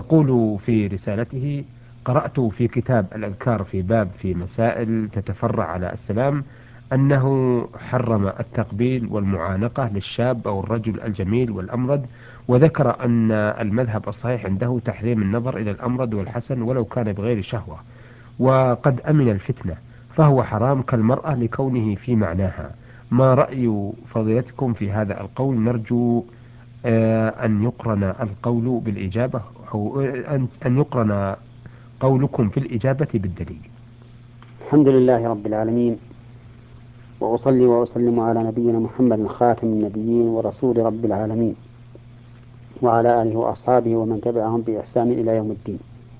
يقول في رسالته: قرأت في كتاب الأذكار في باب في مسائل تتفرع على السلام أنه حرم التقبيل والمعانقة للشاب أو الرجل الجميل والأمرد، وذكر أن المذهب الصحيح عنده تحريم النظر إلى الأمرد والحسن ولو كان بغير شهوة، وقد أمن الفتنة، فهو حرام كالمرأة لكونه في معناها. ما رأي فضيلتكم في هذا القول؟ نرجو أن يقرن القول بالإجابة، أو أن يقرن قولكم في الإجابة بالدليل. الحمد لله رب العالمين، وأصلي وأسلم على نبينا محمد خاتم النبيين ورسول رب العالمين، وعلى آله وأصحابه ومن تبعهم بإحسان إلى يوم الدين.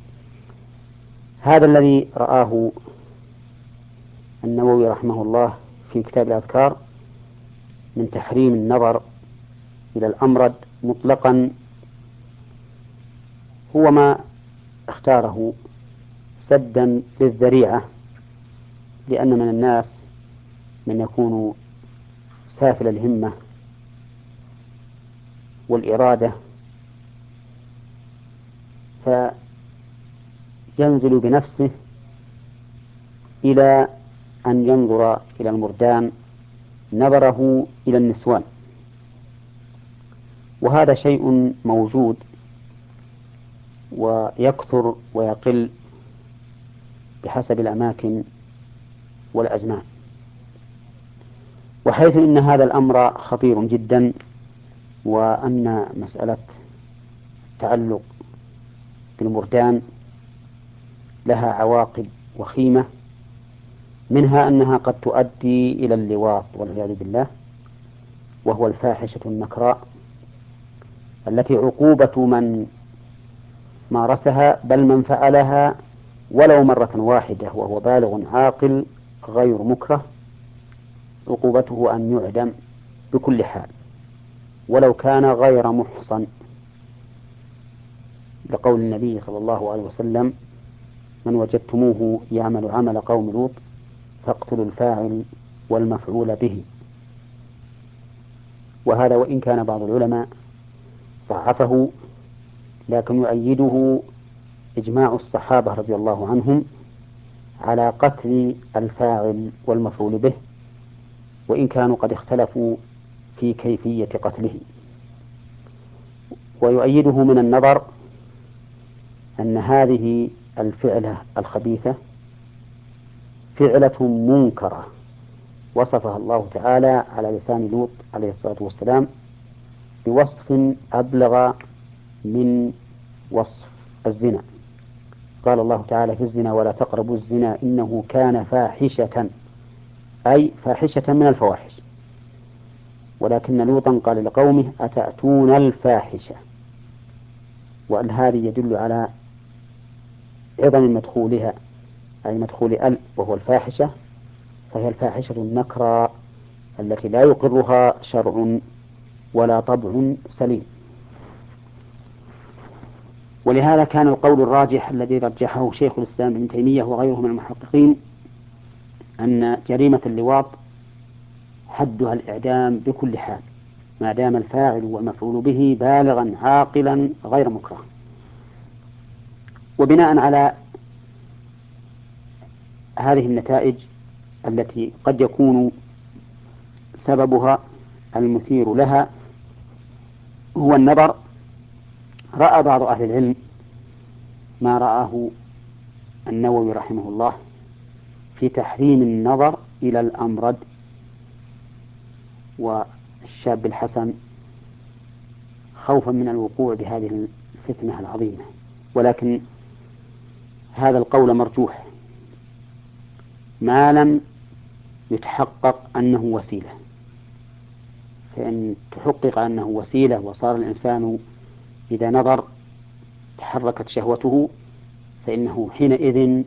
هذا الذي رآه النووي رحمه الله في كتاب الأذكار من تحريم النظر إلى الأمرد مطلقا هو ما اختاره سدا للذريعة، لأن من الناس من يكون سافل الهمة والإرادة، فينزل بنفسه إلى أن ينظر إلى المردان نظره إلى النسوان، وهذا شيء موجود ويكثر ويقل بحسب الأماكن والأزمان. وحيث إن هذا الأمر خطير جدا، وأن مسألة التعلق بالمردان لها عواقب وخيمة، منها أنها قد تؤدي إلى اللواط والعياذ بالله، وهو الفاحشة النكراء التي عقوبة من مارسها بل من فعلها ولو مرة واحدة وهو بالغ عاقل غير مكره، عقوبته أن يعدم بكل حال ولو كان غير محصن، لقول النبي صلى الله عليه وسلم: من وجدتموه يعمل عمل قوم لوط فاقتلوا الفاعل والمفعول به. وهذا وإن كان بعض العلماء ضعفه، لكن يؤيده إجماع الصحابة رضي الله عنهم على قتل الفاعل والمفعول به، وإن كانوا قد اختلفوا في كيفية قتله. ويؤيده من النظر أن هذه الفعلة الخبيثة فعلة منكرة وصفها الله تعالى على لسان لوط عليه الصلاة والسلام بوصف أبلغ من وصف الزنا. قال الله تعالى في الزنا: ولا تقربوا الزنا إنه كان فاحشة، أي فاحشة من الفواحش. ولكن لوطا قال لقومه: أتأتون الفاحشة، وأن هذه يدل على عظم مدخولها، أي مدخول أل وهو الفاحشة، فهي الفاحشة النكراء التي لا يقرها شرع ولا طبع سليم. ولهذا كان القول الراجح الذي رجحه شيخ الإسلام ابن تيمية وغيره من المحققين أن جريمة اللواط حدها الإعدام بكل حال، ما دام الفاعل والمفعول به بالغا عاقلا غير مكره. وبناء على هذه النتائج التي قد يكون سببها المثير لها هو النظر، رأى بعض أهل العلم ما رآه النووي رحمه الله في تحريم النظر إلى الأمرد والشاب الحسن خوفا من الوقوع بهذه الفتنة العظيمة، ولكن هذا القول مرجوح ما لم يتحقق أنه وسيلة. فإن تحقق أنه وسيلة وصار الإنسان إذا نظر تحركت شهوته، فإنه حينئذ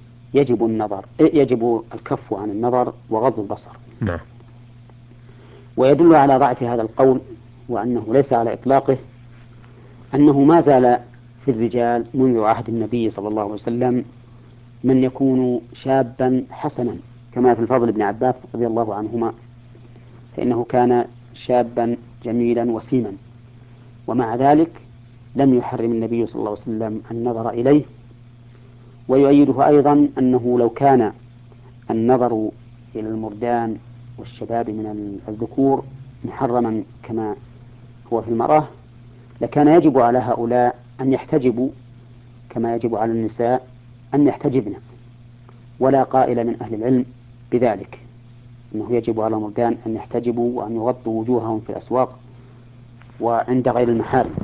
يجب الكف عن النظر وغض البصر. نعم. ويدل على ضعف هذا القول وأنه ليس على إطلاقه أنه ما زال في الرجال منذ عهد النبي صلى الله عليه وسلم من يكون شابا حسنا، كما في الفضل بن عباس رضي الله عنهما، فإنه كان شابا جميلا وسيما، ومع ذلك لم يحرم النبي صلى الله عليه وسلم النظر إليه. ويؤيده أيضا أنه لو كان النظر إلى المردان والشباب من الذكور محرما كما هو في المرأة، لكان يجب على هؤلاء أن يحتجبوا كما يجب على النساء أن يحتجبن، ولا قائل من أهل العلم بذلك، أنه يجب على المردان أن يحتجبوا وأن يغطوا وجوههم في الأسواق وعند غير المحارم.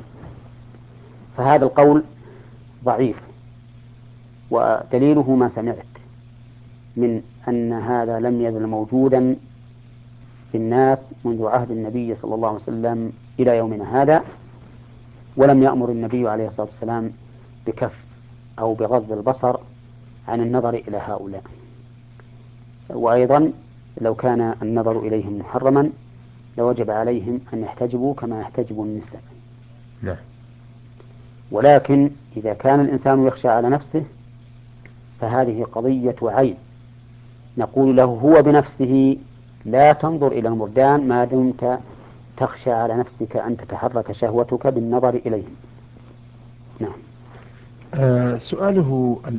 فهذا القول ضعيف، ودليله ما سمعت من أن هذا لم يزل موجودا في الناس منذ عهد النبي صلى الله عليه وسلم إلى يومنا هذا، ولم يأمر النبي عليه الصلاة والسلام بكف أو بغض البصر عن النظر إلى هؤلاء. وأيضا لو كان النظر إليهم محرما لوجب عليهم أن يحتجبوا كما يحتجب النساء. نعم. ولكن إذا كان الإنسان يخشى على نفسه فهذه قضية عين، نقول له هو بنفسه لا تنظر إلى المردان ما دمت تخشى على نفسك أن تتحرك شهوتك بالنظر إليهم. نعم. سؤاله